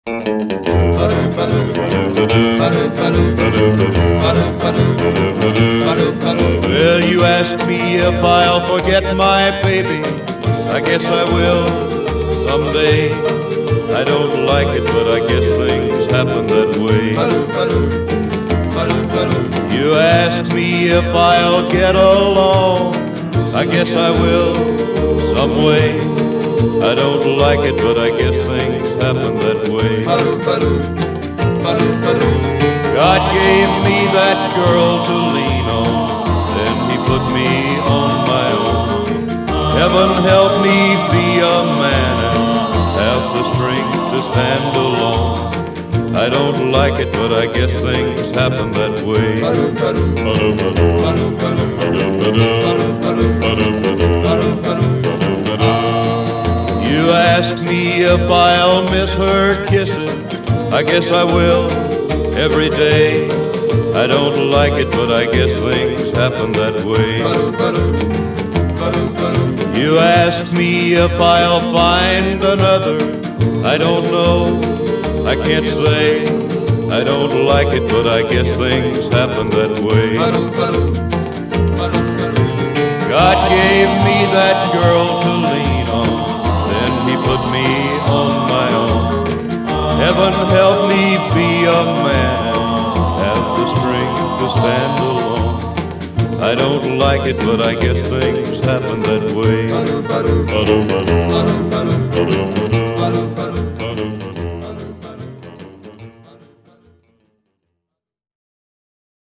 Well, you ask me if I'll forget my baby. I guess I will someday. I don't like it, but I guess things happen that way. You ask me if I'll get along. I guess I will some way. I don't like it, but I guess things happen that way. God gave me that girl to lean on, then he put me on my own. Heaven help me be a man and have the strength to stand alone. I don't like it, but I guess things happen that way. You ask me if I'll miss her kisses. I guess I will every day. I don't like it, but I guess things happen that way. You ask me if I'll find another. I don't know, I can't say. I don't like it, but I guess things happen that way. God gave me that girl to lean on, then he put me on my own. Heaven help me be a man and have the strength to stand alone. I don't like it, but I guess things happen that way.